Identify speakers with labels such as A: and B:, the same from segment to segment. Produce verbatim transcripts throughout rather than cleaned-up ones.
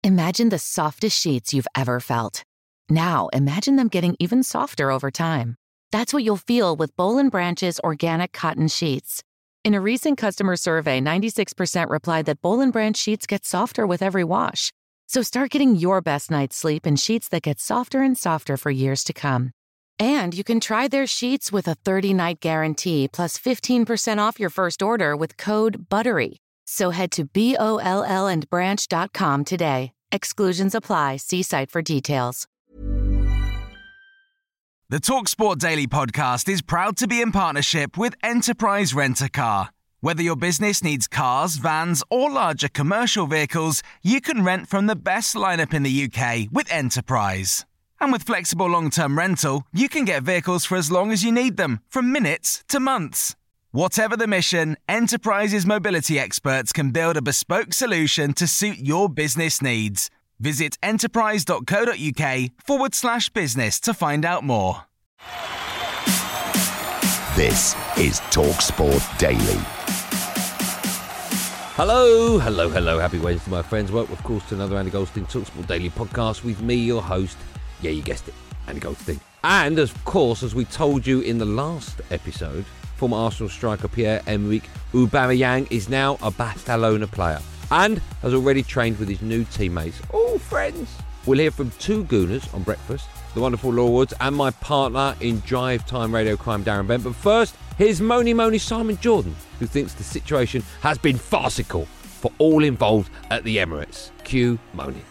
A: Imagine the softest sheets you've ever felt. Now, imagine them getting even softer over time. That's what you'll feel with Boll and Branch's organic cotton sheets. In a recent customer survey, ninety-six percent replied that Boll and Branch sheets get softer with every wash. So start getting your best night's sleep in sheets that get softer and softer for years to come. And you can try their sheets with a thirty-night guarantee plus fifteen percent off your first order with code BUTTERY. So head to B O L L and branch dot com today. Exclusions apply. See site for details.
B: The TalkSport Daily podcast is proud to be in partnership with Enterprise Rent-A-Car. Whether your business needs cars, vans, or larger commercial vehicles, you can rent from the best lineup in the U K with Enterprise. And with flexible long-term rental, you can get vehicles for as long as you need them, from minutes to months. Whatever the mission, Enterprise's mobility experts can build a bespoke solution to suit your business needs. Visit enterprise.co.uk forward slash business to find out more.
C: This is TalkSport Daily.
D: Hello, hello, hello. Happy Wednesday, my friends. Welcome, of course, to another Andy Goldstein TalkSport Daily podcast with me, your host. Yeah, you guessed it, Andy Goldstein. And, of course, as we told you in the last episode, former Arsenal striker Pierre-Emerick Aubameyang is now a Barcelona player and has already trained with his new teammates, all friends. We'll hear from two Gooners on breakfast, the wonderful Laura Woods, and my partner in Drive Time Radio Crime, Darren Bent. But first, here's Moni Moni Simon Jordan, who thinks the situation has been farcical for all involved at the Emirates. Cue Moni.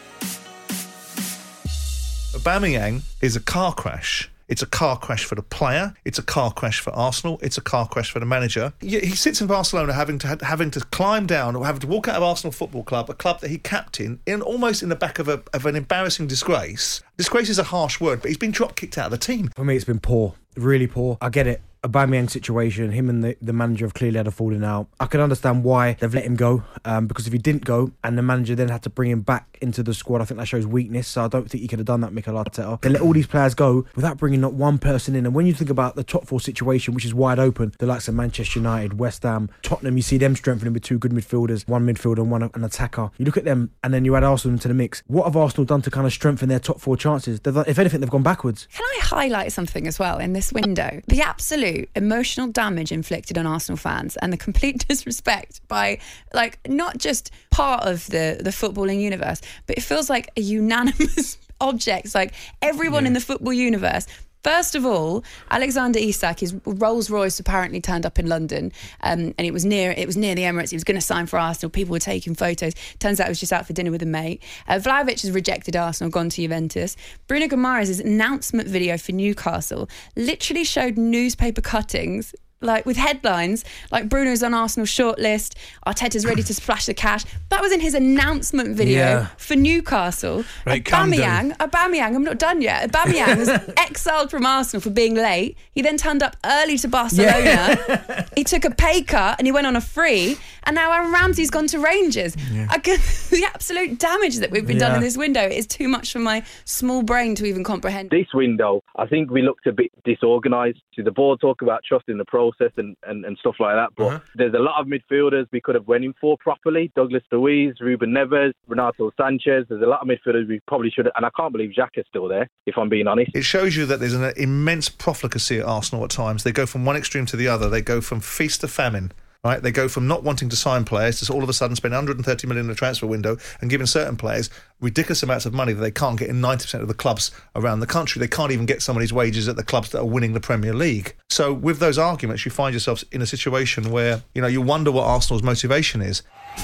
E: Aubameyang is a car crash. It's a car crash for the player. It's a car crash for Arsenal. It's a car crash for the manager. He sits in Barcelona having to having to climb down or having to walk out of Arsenal Football Club, a club that he captained, in almost in the back of a of an embarrassing disgrace. Disgrace is a harsh word, but he's been drop kicked out of the team.
F: For me, it's been poor, really poor. I get it. Aubameyang situation, him and the, the manager have clearly had a falling out. I can understand why they've let him go, um, because if he didn't go and the manager then had to bring him back into the squad, I think that shows weakness. So I don't think he could have done that, Mikel Arteta. They let all these players go without bringing not one person in. And when you think about the top four situation, which is wide open, the likes of Manchester United, West Ham, Tottenham, you see them strengthening with two good midfielders, one midfielder and one an attacker. You look at them and then you add Arsenal into the mix. What have Arsenal done to kind of strengthen their top four chances? They've, if anything, they've gone backwards.
G: Can I highlight something as well in this window? The absolute emotional damage inflicted on Arsenal fans and the complete disrespect by, like, not just part of the, the footballing universe, but it feels like a unanimous object. It's like everyone yeah. in the football universe. First of all, Alexander Isak, his Rolls Royce apparently turned up in London, um, and it was near it was near the Emirates. He was going to sign for Arsenal. People were taking photos. Turns out he was just out for dinner with a mate. Uh, Vlahovic has rejected Arsenal, gone to Juventus. Bruno Guimaraes' announcement video for Newcastle literally showed newspaper cuttings, like with headlines like Bruno's on Arsenal's shortlist, Arteta's ready to splash the cash. That was in his announcement video yeah. for Newcastle.
E: Right,
G: Aubameyang, Aubameyang, I'm not done yet. Aubameyang was exiled from Arsenal for being late. He then turned up early to Barcelona. Yeah. He took a pay cut and he went on a free. And now Aaron Ramsey's gone to Rangers. Yeah. I could, the absolute damage that we've been yeah. done in this window is too much for my small brain to even comprehend.
H: This window, I think we looked a bit disorganised. The board talk about trusting the process and, and, and stuff like that, but uh-huh. there's a lot of midfielders we could have went in for properly. Douglas Luiz, Ruben Neves, Renato Sanchez. There's a lot of midfielders we probably should have, and I can't believe Xhaka's still there, if I'm being honest.
E: It shows you that there's an immense profligacy at Arsenal at times. They go from one extreme to the other. They go from feast to famine. Right, they go from not wanting to sign players to all of a sudden spend one hundred thirty million in the transfer window and giving certain players ridiculous amounts of money that they can't get in ninety percent of the clubs around the country. They can't even get somebody's wages at the clubs that are winning the Premier League. So with those arguments, you find yourselves in a situation where, you know, you wonder what Arsenal's motivation is.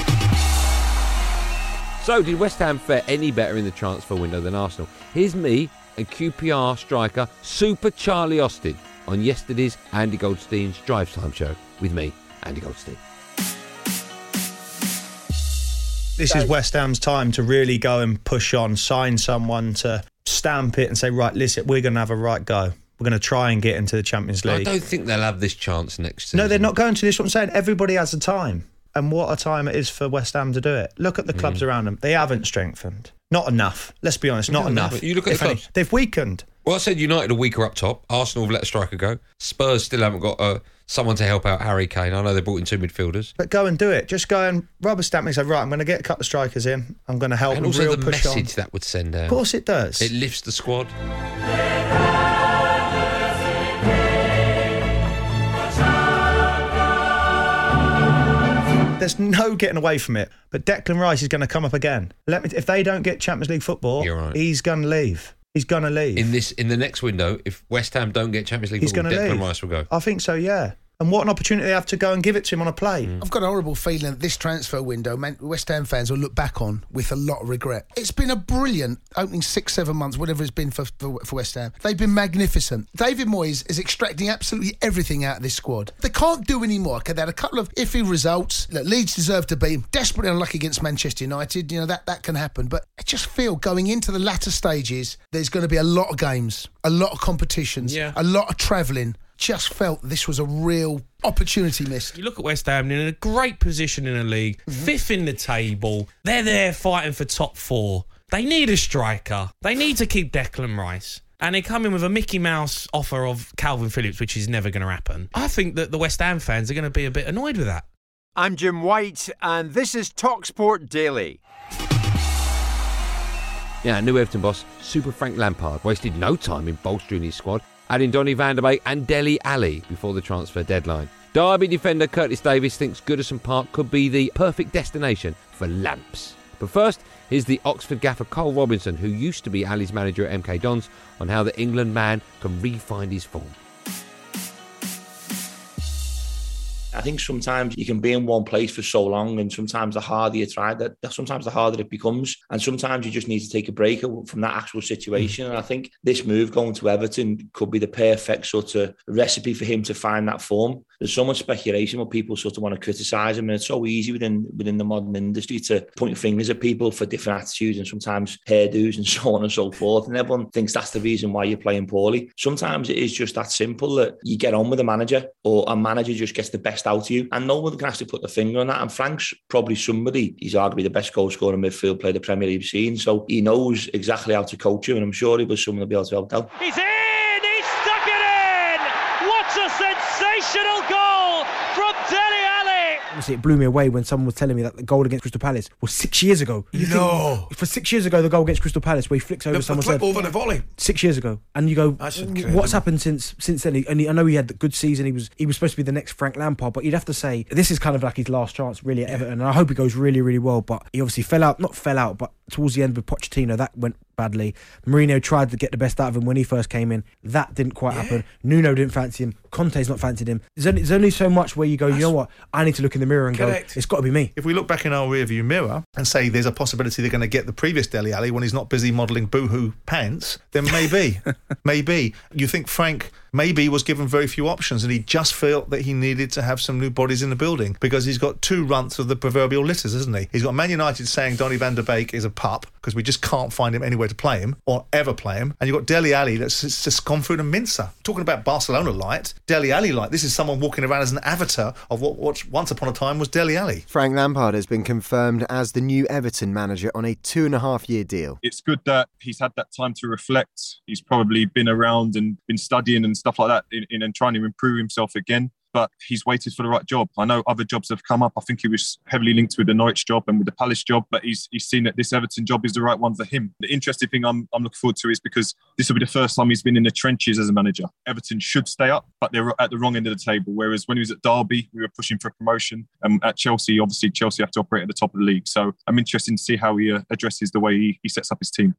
D: So did West Ham fare any better in the transfer window than Arsenal? Here's me and Q P R striker Super Charlie Austin on yesterday's Andy Goldstein's Drive Time show with me, Andy Goldstein.
I: This is West Ham's time to really go and push on, sign someone to stamp it and say, right, listen, we're going to have a right go. We're going to try and get into the Champions League.
D: I don't think they'll have this chance next season.
I: No, they're not going to. This is what I'm saying. Everybody has a time. And what a time it is for West Ham to do it. Look at the clubs mm. around them. They haven't strengthened. Not enough. Let's be honest, not enough.
D: You look at
I: if
D: the clubs.
I: Any, they've weakened.
D: Well, I said United are weaker up top. Arsenal have let a striker go. Spurs still haven't got uh, someone to help out Harry Kane. I know they brought in two midfielders.
I: But go and do it. Just go and rubber stamp me and say, right, I'm going to get a couple of strikers in. I'm going to help
D: and
I: them
D: also
I: real
D: the
I: push
D: message
I: on.
D: that would send out.
I: Of course it does.
D: It lifts the squad.
I: There's no getting away from it. But Declan Rice is going to come up again. Let me. If they don't get Champions League football,
D: You're right.
I: he's going to leave. He's going to leave.
D: In this, in the next window, if West Ham don't get Champions League
I: he's
D: football,
I: going to
D: Declan
I: leave.
D: Rice will go.
I: I think so, yeah. And what an opportunity they have to go and give it to him on a plane.
J: I've got a horrible feeling that this transfer window, Man- West Ham fans will look back on with a lot of regret. It's been a brilliant opening six, seven months, whatever it's been for, for, for West Ham. They've been magnificent. David Moyes is extracting absolutely everything out of this squad. They can't do any more. Okay, they had a couple of iffy results. Look, Leeds deserve to beat them. Desperately unlucky against Manchester United. You know, that, that can happen. But I just feel going into the latter stages, there's going to be a lot of games, a lot of competitions,
K: Yeah.
J: a lot of travelling. Just felt this was a real opportunity missed.
K: You look at West Ham, they're in a great position in the league, mm-hmm. fifth in the table. They're there fighting for top four. They need a striker. They need to keep Declan Rice. And they come in with a Mickey Mouse offer of Calvin Phillips, which is never going to happen. I think that the West Ham fans are going to be a bit annoyed with that.
L: I'm Jim White, and this is TalkSport Daily.
D: Yeah, new Everton boss, Super Frank Lampard, wasted no time in bolstering his squad, adding Donny van der Beek and Dele Alli before the transfer deadline. Derby defender Curtis Davies thinks Goodison Park could be the perfect destination for lamps. But first, here's the Oxford gaffer Cole Robinson, who used to be Ali's manager at M K Dons, on how the England man can re-find his form.
M: I think sometimes you can be in one place for so long, and sometimes the harder you try, that sometimes the harder it becomes, and sometimes you just need to take a break from that actual situation. And I think this move going to Everton could be the perfect sort of recipe for him to find that form. There's so much speculation where people sort of want to criticise him, and it's so easy within within the modern industry to point fingers at people for different attitudes and sometimes hairdos and so on and so forth, and everyone thinks that's the reason why you're playing poorly. Sometimes it is just that simple, that you get on with a manager, or a manager just gets the best out of you, and no one can actually put the finger on that. And Frank's probably somebody, he's arguably the best goal scorer in midfield player the Premier League's seen, so he knows exactly how to coach him, and I'm sure he was someone to be able to help out.
N: He's in! He's stuck it in! What a sensational goal from Dele Alli!
F: Honestly, it blew me away when someone was telling me that the goal against Crystal Palace was six years ago. You
E: No.
F: think, for six years ago, the goal against Crystal Palace where he flicks over
E: The-
F: someone's
E: the
F: head.
E: flip over the volley.
F: Six years ago, and you go,
E: That's
F: what's
E: incredible.
F: happened since since then? He, and he, I know he had the good season. He was he was supposed to be the next Frank Lampard, but you'd have to say this is kind of like his last chance, really, at Everton. And I hope he goes really, really well. But he obviously fell out, not fell out, but towards the end with Pochettino, that went badly. Mourinho tried to get the best out of him when he first came in. That didn't quite yeah. happen. Nuno didn't fancy him. Conte's not fancied him. There's only, there's only so much where you go, That's you know what? I need to look in the mirror and correct. go, it's got to be me.
E: If we look back in our rearview mirror and say there's a possibility they're going to get the previous Dele Alli when he's not busy modelling boohoo pants, then maybe, maybe. You think Frank maybe was given very few options and he just felt that he needed to have some new bodies in the building because he's got two runts of the proverbial litters, hasn't he? He's got Man United saying Donny van der Beek is a pup because we just can't find him anywhere to play him or ever play him. And you've got Dele Alli that's just gone through the mincer. Talking about Barcelona light, Dele Alli light. This is someone walking around as an avatar of what, what once upon a time was Dele Alli.
O: Frank Lampard has been confirmed as the new Everton manager on a two and a half year deal.
P: It's good that he's had that time to reflect. He's probably been around and been studying and stuff like that in, in and trying to improve himself again. But he's waited for the right job. I know other jobs have come up. I think he was heavily linked with the Norwich job and with the Palace job, but he's he's seen that this Everton job is the right one for him. The interesting thing I'm I'm looking forward to is because this will be the first time he's been in the trenches as a manager. Everton should stay up, but they're at the wrong end of the table. Whereas when he was at Derby, we were pushing for promotion. And at Chelsea, obviously, Chelsea have to operate at the top of the league. So I'm interested to see how he uh, addresses the way he, he sets up his team.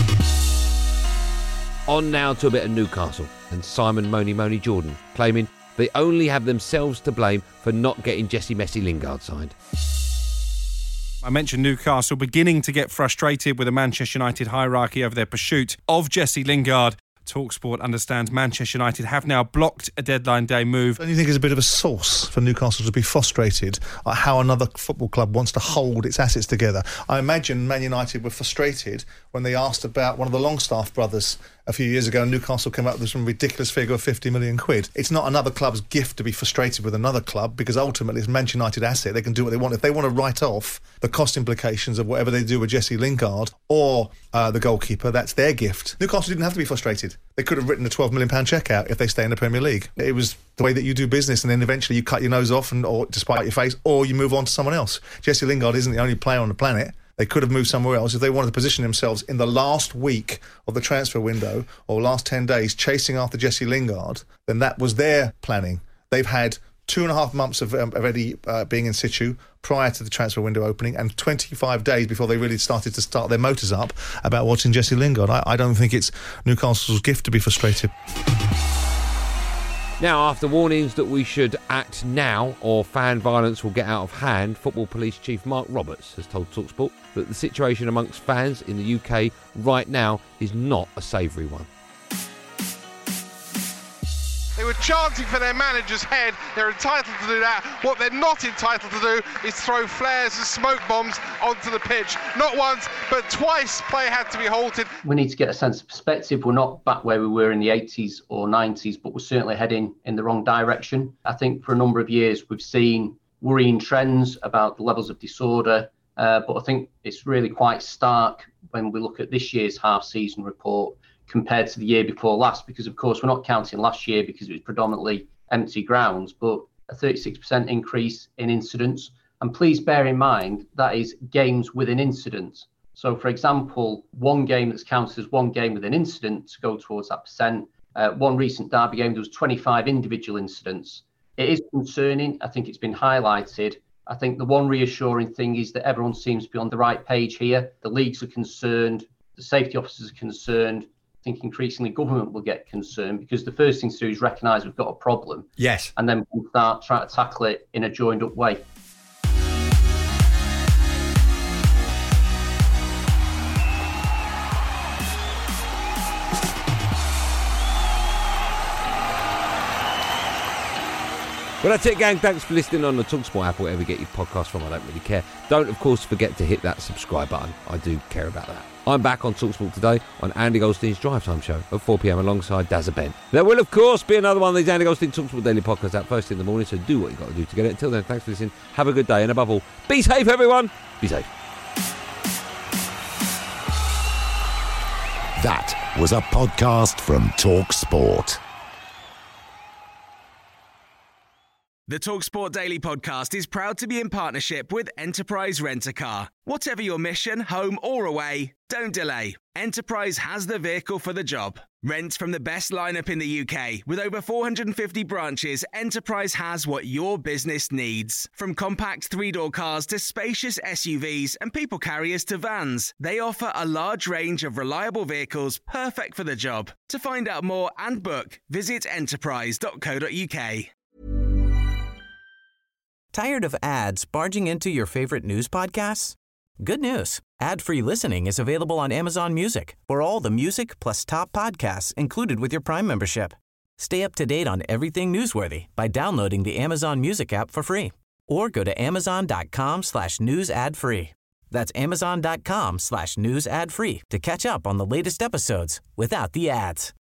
D: On now to a bit of Newcastle and Simon Moni Moni Jordan claiming they only have themselves to blame for not getting Jesse Messi Lingard signed.
Q: I mentioned Newcastle beginning to get frustrated with the Manchester United hierarchy over their pursuit of Jesse Lingard. TalkSport understands Manchester United have now blocked a deadline day move.
E: Don't you think it's a bit of a source for Newcastle to be frustrated at how another football club wants to hold its assets together? I imagine Man United were frustrated when they asked about one of the Longstaff brothers a few years ago, and Newcastle came up with some ridiculous figure of fifty million quid. It's not another club's gift to be frustrated with another club because ultimately it's Manchester United asset. They can do what they want. If they want to write off the cost implications of whatever they do with Jesse Lingard or uh, the goalkeeper, that's their gift. Newcastle didn't have to be frustrated. United. They could have written a twelve million pound cheque out if they stay in the Premier League. It was the way that you do business, and then eventually you cut your nose off and or despite your face, or you move on to someone else. Jesse Lingard isn't the only player on the planet. They could have moved somewhere else if they wanted to position themselves in the last week of the transfer window or last ten days chasing after Jesse Lingard. Then that was their planning. They've had two and a half months of, um, of Eddie uh, being in situ prior to the transfer window opening, and twenty-five days before they really started to start their motors up about watching Jesse Lingard. I, I don't think it's Newcastle's gift to be frustrated.
D: Now, after warnings that we should act now or fan violence will get out of hand, Football Police Chief Mark Roberts has told TalkSport that the situation amongst fans in the U K right now is not a savoury one.
R: They were chanting for their manager's head. They're entitled to do that. What they're not entitled to do is throw flares and smoke bombs onto the pitch. Not once, but twice play had to be halted.
S: We need to get a sense of perspective. We're not back where we were in the eighties or nineties, but we're certainly heading in the wrong direction. I think for a number of years we've seen worrying trends about the levels of disorder, uh, but I think it's really quite stark when we look at this year's half-season report compared to the year before last, because of course we're not counting last year because it was predominantly empty grounds, but a thirty-six percent increase in incidents. And please bear in mind that is games with an incident. So for example, one game that's counted as one game with an incident to go towards that percent. Uh, one recent derby game, there was twenty-five individual incidents. It is concerning. I think it's been highlighted. I think the one reassuring thing is that everyone seems to be on the right page here. The leagues are concerned, the safety officers are concerned. I think increasingly government will get concerned, because the first thing to do is recognise we've got a problem.
I: Yes.
S: And then we'll start trying to tackle it in a joined up way.
D: Well, that's it, gang. Thanks for listening on the TalkSport app, or wherever you get your podcast from. I don't really care. Don't, of course, forget to hit that subscribe button. I do care about that. I'm back on TalkSport today on Andy Goldstein's Drive Time Show at four p.m. alongside Dazza Ben. There will, of course, be another one of these Andy Goldstein TalkSport Daily podcasts out first in the morning, so do what you've got to do to get it. Until then, thanks for listening. Have a good day, and above all, be safe, everyone. Be safe.
C: That was a podcast from TalkSport.
B: The TalkSport Daily podcast is proud to be in partnership with Enterprise Rent-A-Car. Whatever your mission, home or away, don't delay. Enterprise has the vehicle for the job. Rent from the best lineup in the U K. With over four hundred fifty branches, Enterprise has what your business needs. From compact three-door cars to spacious S U Vs and people carriers to vans, they offer a large range of reliable vehicles perfect for the job. To find out more and book, visit enterprise dot co dot uk.
T: Tired of ads barging into your favorite news podcasts? Good news. Ad-free listening is available on Amazon Music for all the music plus top podcasts included with your Prime membership. Stay up to date on everything newsworthy by downloading the Amazon Music app for free, or go to amazon.com slash news ad free. That's amazon.com slash news ad free to catch up on the latest episodes without the ads.